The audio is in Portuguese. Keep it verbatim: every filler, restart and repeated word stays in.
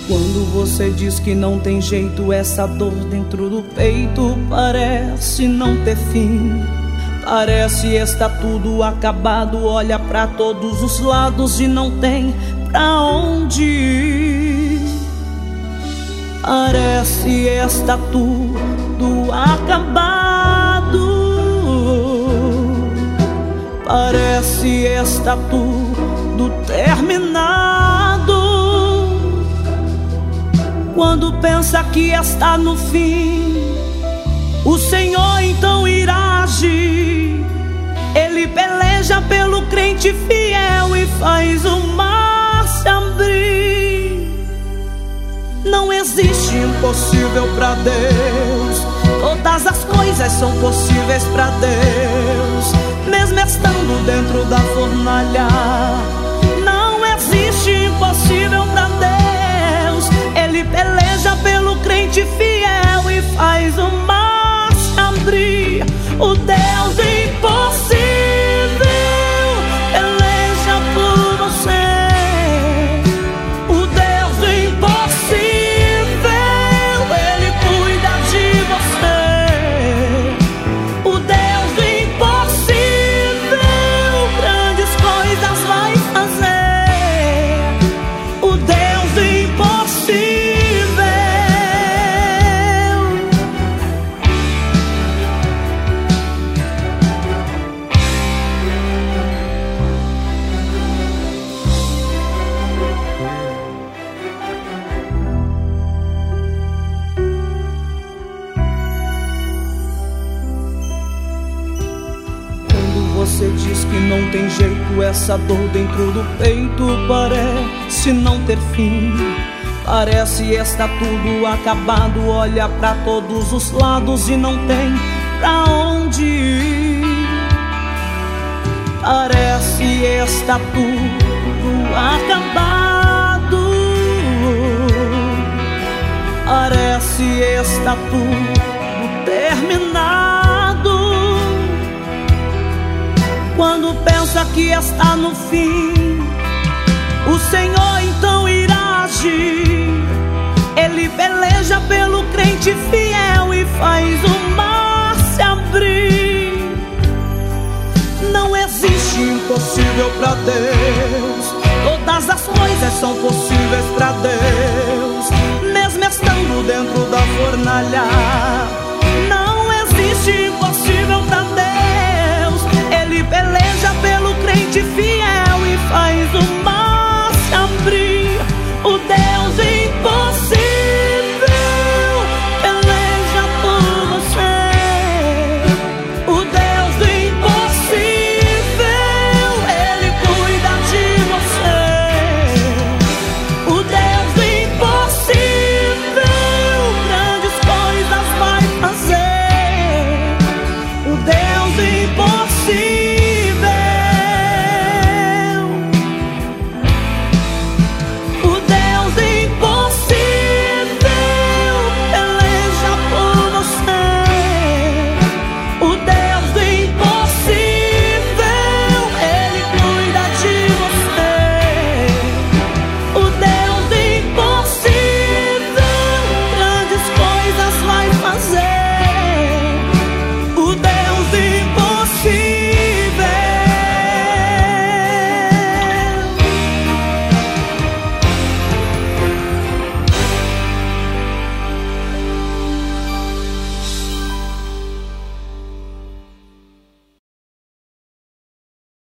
Quando você diz que não tem jeito, essa dor dentro do peito parece não ter fim. Parece estar tudo acabado, olha pra todos os lados e não tem pra onde ir. Parece estar tudo acabado, parece estar tudo terminado. Quando pensa que está no fim, o Senhor então irá agir. Ele peleja pelo crente fiel e faz o mar se abrir. Não existe impossível pra Deus, todas as coisas são possíveis pra Deus, mesmo estando dentro da fornalha. Não existe impossível pra Deus. Ele peleja pelo crente fiel e faz o mar se abrir. O Deus impossível peleja por você. O Deus impossível, Ele cuida de você. O Deus impossível grandes coisas vai fazer. O Deus impossível. Você diz que não tem jeito, essa dor dentro do peito parece não ter fim. Parece estar tudo acabado, olha pra todos os lados e não tem pra onde ir. Parece estar tudo acabado, parece estar tudo terminado. Quando pensa que está no fim, o Senhor então irá agir. Ele peleja pelo crente fiel e faz o mar se abrir. Não existe impossível pra Deus, todas as coisas são possíveis pra Deus, mesmo estando dentro da fornalha.